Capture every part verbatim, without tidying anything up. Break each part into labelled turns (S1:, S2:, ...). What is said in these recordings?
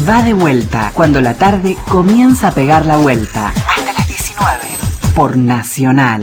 S1: Va de vuelta, cuando la tarde comienza a pegar la vuelta. Hasta las diecinueve. Por Nacional.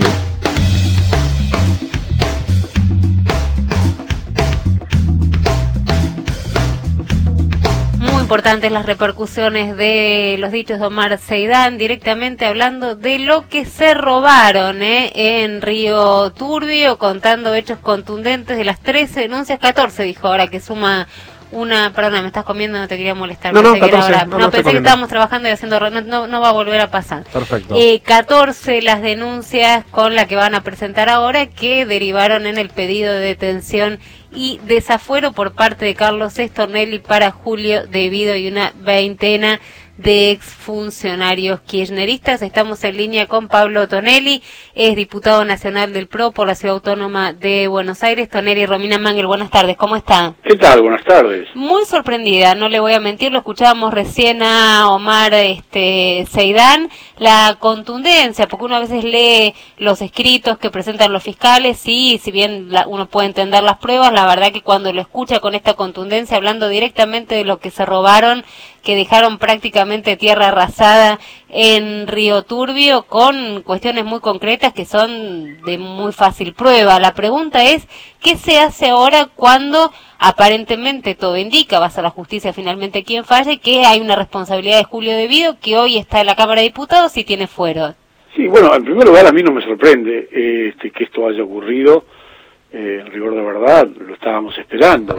S2: Importantes las repercusiones de los dichos de Omar Zeidán, directamente hablando de lo que se robaron ¿eh? en Río Turbio, contando hechos contundentes de las trece denuncias, catorce dijo ahora que suma una, perdona, me estás comiendo, no te quería molestar.
S3: No, no,
S2: pensé
S3: catorce,
S2: que era
S3: no,
S2: no,
S3: no
S2: pensé que estábamos trabajando y haciendo, no, no, no va a volver a pasar.
S3: Perfecto.
S2: Eh, catorce las denuncias con la que van a presentar ahora, que derivaron en el pedido de detención y desafuero por parte de Carlos Stornelli para Julio De Vido y una veintena de exfuncionarios kirchneristas. Estamos en línea con Pablo Tonelli, es diputado nacional del P R O por la Ciudad Autónoma de Buenos Aires. Tonelli, Romina Mangel, buenas tardes, ¿cómo está?
S4: ¿Qué tal? Buenas tardes.
S2: Muy sorprendida, no le voy a mentir, lo escuchábamos recién a Omar este, Zeidán, la contundencia, porque uno a veces lee los escritos que presentan los fiscales y si bien la, uno puede entender las pruebas, la verdad que cuando lo escucha con esta contundencia, hablando directamente de lo que se robaron, que dejaron prácticamente tierra arrasada en Río Turbio, con cuestiones muy concretas que son de muy fácil prueba. La pregunta es, ¿qué se hace ahora cuando aparentemente todo indica, va a ser la justicia finalmente quien falle, que hay una responsabilidad de Julio De Vido, que hoy está en la Cámara de Diputados y tiene fuero?
S4: Sí, bueno, en primer lugar a mí no me sorprende eh, este, que esto haya ocurrido, eh, en rigor de verdad, lo estábamos esperando.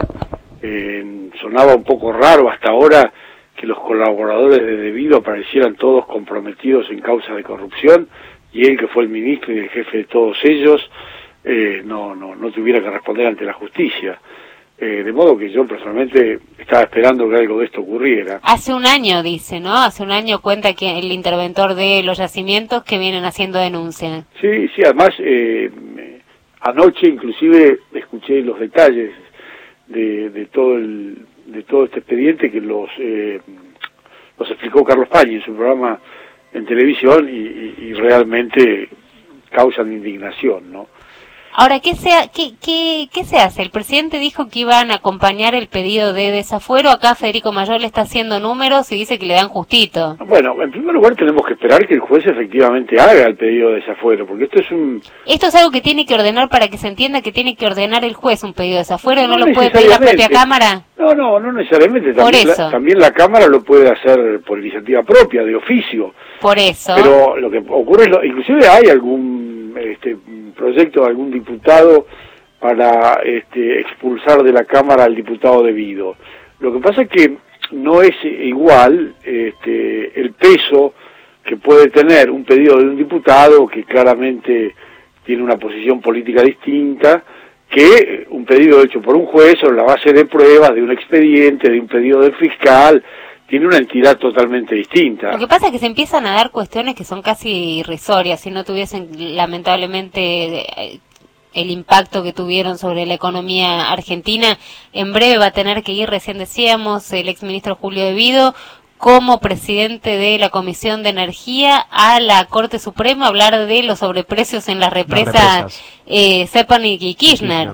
S4: Eh, sonaba un poco raro hasta ahora que los colaboradores de De Vido aparecieran todos comprometidos en causas de corrupción y él, que fue el ministro y el jefe de todos ellos, eh, no, no, no tuviera que responder ante la justicia. Eh, de modo que yo personalmente estaba esperando que algo de esto ocurriera.
S2: Hace un año, dice, ¿no? Hace un año cuenta que el interventor de los yacimientos que vienen haciendo denuncia.
S4: Sí, sí, además eh, anoche inclusive escuché los detalles de, de todo el de todo este expediente que los eh, los explicó Carlos Pañi en su programa en televisión y, y, y realmente causan indignación, ¿no?
S2: Ahora, ¿qué se, ha, qué, qué, ¿qué se hace? El presidente dijo que iban a acompañar el pedido de desafuero. Acá Federico Mayor le está haciendo números y dice que le dan justito.
S4: Bueno, en primer lugar tenemos que esperar que el juez efectivamente haga el pedido de desafuero, porque esto es un...
S2: Esto es algo que tiene que ordenar, para que se entienda que tiene que ordenar el juez un pedido de desafuero, ¿no, no lo puede pedir la propia Cámara?
S4: No, no, no necesariamente.
S2: Por
S4: también,
S2: eso.
S4: La, también la Cámara lo puede hacer por iniciativa propia, de oficio.
S2: Por eso.
S4: Pero lo que ocurre es, lo, inclusive hay algún este proyecto de algún diputado para este, expulsar de la Cámara al diputado De Vido. Lo que pasa es que no es igual este, el peso que puede tener un pedido de un diputado que claramente tiene una posición política distinta que un pedido hecho por un juez sobre la base de pruebas, de un expediente, de un pedido del fiscal. Tiene una entidad totalmente distinta.
S2: Lo que pasa es que se empiezan a dar cuestiones que son casi irrisorias, si no tuviesen lamentablemente el impacto que tuvieron sobre la economía argentina. En breve va a tener que ir, recién decíamos, el exministro Julio De Vido como presidente de la Comisión de Energía a la Corte Suprema a hablar de los sobreprecios en las represas, las represas. Eh, Stepan y Kirchner.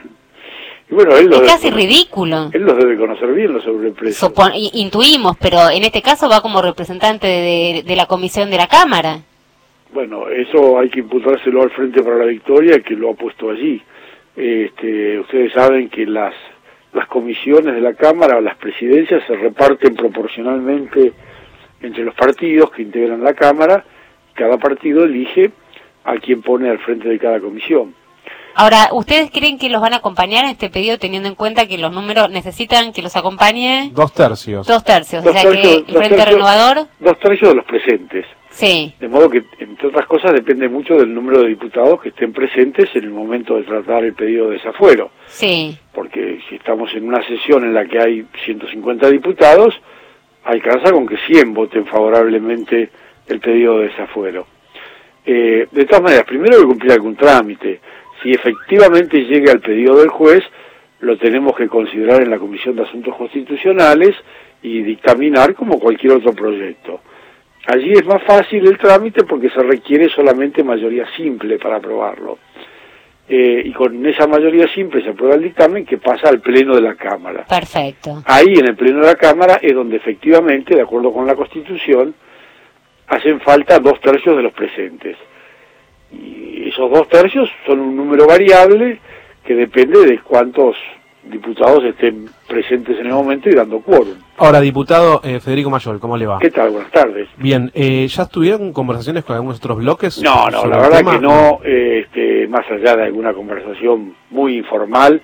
S4: Y bueno, él
S2: es
S4: lo
S2: casi
S4: debe,
S2: ridículo.
S4: Él los debe conocer bien, los sobreprecios.
S2: Supon, intuimos, pero en este caso va como representante de, de la comisión de la Cámara.
S4: Bueno, eso hay que imputárselo al Frente para la Victoria, que lo ha puesto allí. Este, ustedes saben que las las comisiones de la Cámara, las presidencias, se reparten proporcionalmente entre los partidos que integran la Cámara. Cada partido elige a quien pone al frente de cada comisión.
S2: Ahora, ¿ustedes creen que los van a acompañar en este pedido, teniendo en cuenta que los números necesitan que los acompañe?
S3: Dos tercios.
S2: Dos tercios,
S4: dos
S2: o sea
S4: tercios,
S2: que el Frente
S4: tercios,
S2: Renovador...
S4: Dos tercios de los presentes.
S2: Sí.
S4: De modo que, entre otras cosas, depende mucho del número de diputados que estén presentes en el momento de tratar el pedido de desafuero.
S2: Sí.
S4: Porque si estamos en una sesión en la que hay ciento cincuenta diputados, alcanza con que cien voten favorablemente el pedido de desafuero. Eh, de todas maneras, primero hay que cumplir algún trámite. Si efectivamente llega al pedido del juez, lo tenemos que considerar en la Comisión de Asuntos Constitucionales y dictaminar como cualquier otro proyecto. Allí es más fácil el trámite porque se requiere solamente mayoría simple para aprobarlo. eh, y con esa mayoría simple se aprueba el dictamen que pasa al Pleno de la Cámara.
S2: Perfecto.
S4: Ahí en el Pleno de la Cámara es donde efectivamente, de acuerdo con la Constitución, hacen falta dos tercios de los presentes. Y esos dos tercios son un número variable que depende de cuántos diputados estén presentes en el momento y dando quórum.
S3: Ahora, diputado eh, Federico Mayol, ¿cómo le va?
S4: ¿Qué tal? Buenas tardes.
S3: Bien, eh, ¿ya estuvieron conversaciones con algunos otros bloques?
S4: No, no, la verdad que no, eh, este, más allá de alguna conversación muy informal,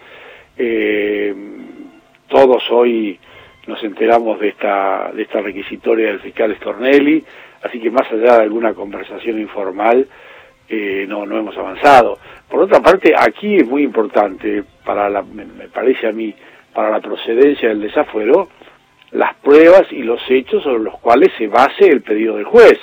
S4: eh, todos hoy nos enteramos de esta, de esta requisitoria del fiscal Stornelli, así que más allá de alguna conversación informal, eh, no, no hemos avanzado. Por otra parte, aquí es muy importante, para la, me, me parece a mí, para la procedencia del desafuero, las pruebas y los hechos sobre los cuales se base el pedido del juez.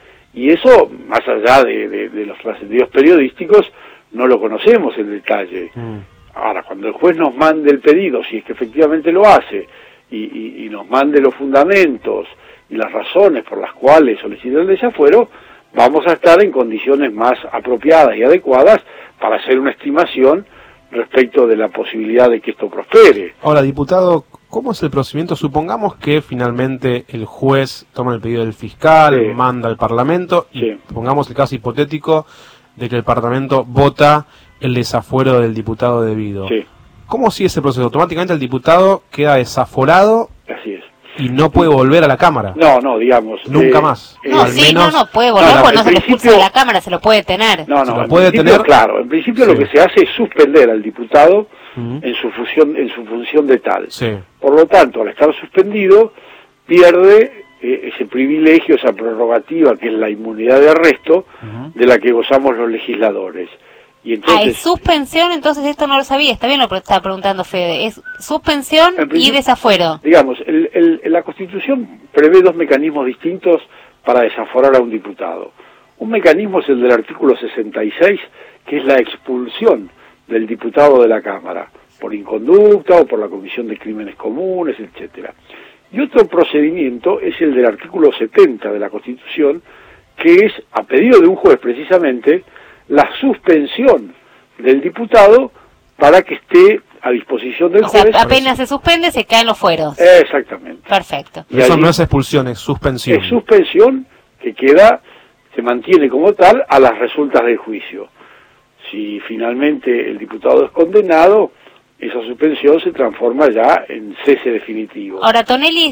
S4: Y eso, más allá de, de, de los trascendidos periodísticos, no lo conocemos en detalle. Mm. Ahora, cuando el juez nos mande el pedido, si es que efectivamente lo hace, y, y, y nos mande los fundamentos y las razones por las cuales solicita el desafuero, vamos a estar en condiciones más apropiadas y adecuadas para hacer una estimación respecto de la posibilidad de que esto prospere.
S3: Ahora, diputado, ¿cómo es el procedimiento? Supongamos que finalmente el juez toma el pedido del fiscal, sí. manda al Parlamento, y sí. pongamos el caso hipotético de que el Parlamento vota el desafuero del diputado debido. Sí. ¿Cómo sigue ese proceso? Automáticamente el diputado queda desaforado.
S4: Así es.
S3: Y no puede volver a la Cámara.
S4: No, no, digamos.
S3: Nunca
S4: eh,
S3: más.
S2: No,
S3: al
S2: sí,
S3: menos...
S2: no, no puede volver, no, no, porque no se lo expulsa de la Cámara, se lo puede tener.
S4: No, no,
S3: se lo
S4: en
S3: puede tener.
S4: Claro, en principio sí. lo que se hace es suspender al diputado uh-huh. en su función, en su función de tal.
S3: Sí.
S4: Por lo tanto, al estar suspendido, pierde eh, ese privilegio, esa prerrogativa que es la inmunidad de arresto uh-huh. de la que gozamos los legisladores. Y entonces,
S2: ah, es suspensión, entonces esto no lo sabía, está bien lo que estaba preguntando Fede, es suspensión y desafuero.
S4: Digamos, el, el, la Constitución prevé dos mecanismos distintos para desaforar a un diputado. Un mecanismo es el del artículo sesenta y seis, que es la expulsión del diputado de la Cámara, por inconducta o por la comisión de crímenes comunes, etcétera. Y otro procedimiento es el del artículo setenta de la Constitución, que es, a pedido de un juez precisamente, la suspensión del diputado para que esté a disposición del
S2: o
S4: juez.
S2: Sea, apenas se suspende, se caen los fueros.
S4: Exactamente.
S2: Perfecto.
S3: Y eso ahí, no es expulsión, es suspensión.
S4: Es suspensión que queda, se mantiene como tal a las resultas del juicio. Si finalmente el diputado es condenado, esa suspensión se transforma ya en cese definitivo.
S2: Ahora, Tonelli,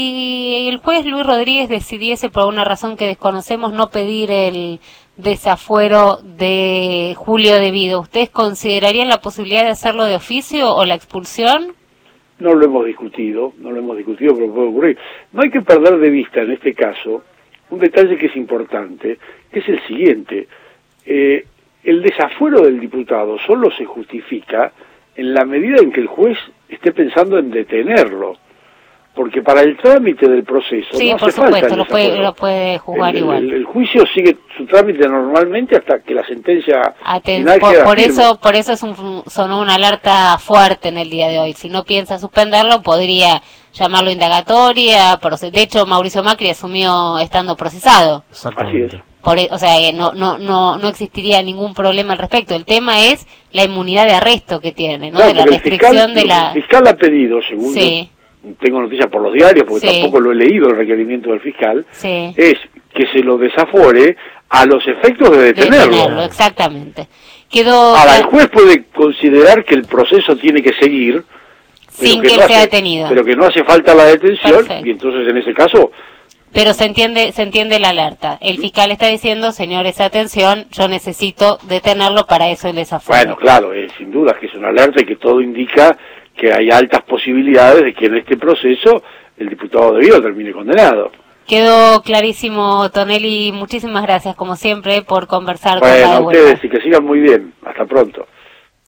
S2: si el juez Luis Rodríguez decidiese por una razón que desconocemos no pedir el desafuero de Julio Devido, ¿ustedes considerarían la posibilidad de hacerlo de oficio o la expulsión?
S4: No lo hemos discutido, no lo hemos discutido, pero puede ocurrir. No hay que perder de vista en este caso un detalle que es importante, que es el siguiente. Eh, el desafuero del diputado solo se justifica en la medida en que el juez esté pensando en detenerlo, porque para el trámite del proceso
S2: sí,
S4: no
S2: por
S4: hace
S2: supuesto,
S4: falta
S2: lo puede, lo puede juzgar
S4: el,
S2: igual.
S4: El, el juicio sigue su trámite normalmente hasta que la sentencia
S2: Aten
S4: final
S2: por,
S4: queda
S2: por
S4: firme.
S2: eso, por eso es un, sonó una alerta fuerte en el día de hoy. Si no piensa suspenderlo, podría llamarlo indagatoria. De hecho, Mauricio Macri asumió estando procesado.
S4: Así es.
S2: Por, o sea, no, no, no, no existiría ningún problema al respecto. El tema es la inmunidad de arresto que tiene, ¿no?
S4: Claro,
S2: de la restricción
S4: fiscal,
S2: de la...
S4: El fiscal ha pedido, según
S2: sí.
S4: yo tengo noticias por los diarios, porque
S2: sí.
S4: tampoco lo he leído el requerimiento del fiscal,
S2: sí.
S4: es que se lo desafore a los efectos de detenerlo.
S2: Detenerlo, exactamente. Quedó...
S4: Ahora, el juez puede considerar que el proceso tiene que seguir,
S2: sin
S4: que,
S2: que
S4: no
S2: él sea
S4: hace,
S2: detenido.
S4: Pero que no hace falta la detención,
S2: perfecto.
S4: Y entonces en ese caso...
S2: Pero se entiende, se entiende la alerta. El fiscal está diciendo, señores, atención, yo necesito detenerlo, para eso el desafuero.
S4: Bueno, claro, eh, sin duda que es una alerta y que todo indica que hay altas posibilidades de que en este proceso el diputado Devido termine condenado.
S2: Quedó clarísimo, Tonelli. Muchísimas gracias, como siempre, por conversar
S4: bueno,
S2: con la
S4: a ustedes y que sigan muy bien. Hasta pronto.